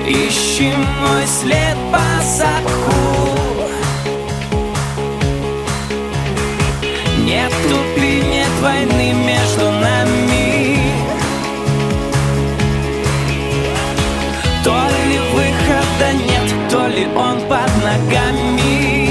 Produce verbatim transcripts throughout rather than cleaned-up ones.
Ищи мой след по запаху. Нету нет войны между нами. То ли выхода нет, то ли он под ногами.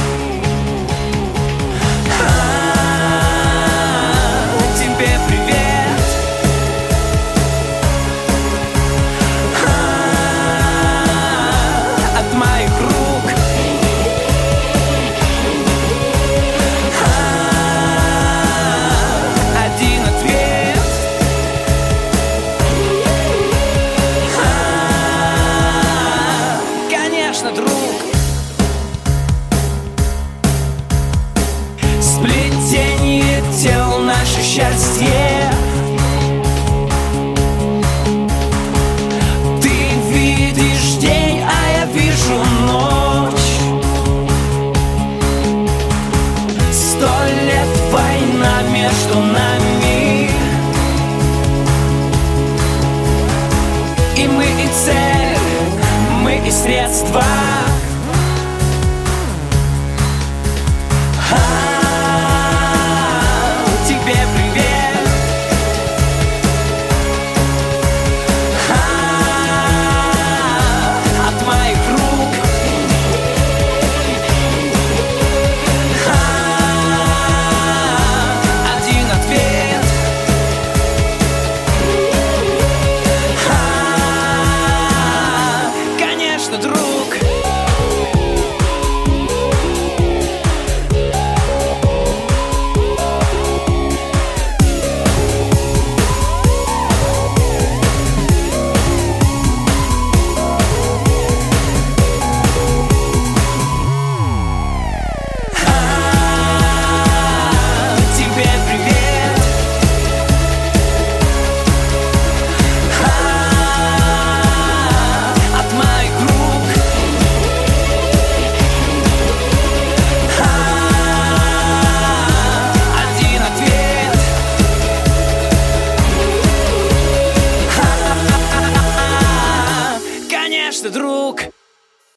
Сплетение тел, наше счастье. Ты видишь день, а я вижу ночь. Сто лет война между нами. И мы и цель, мы и средства.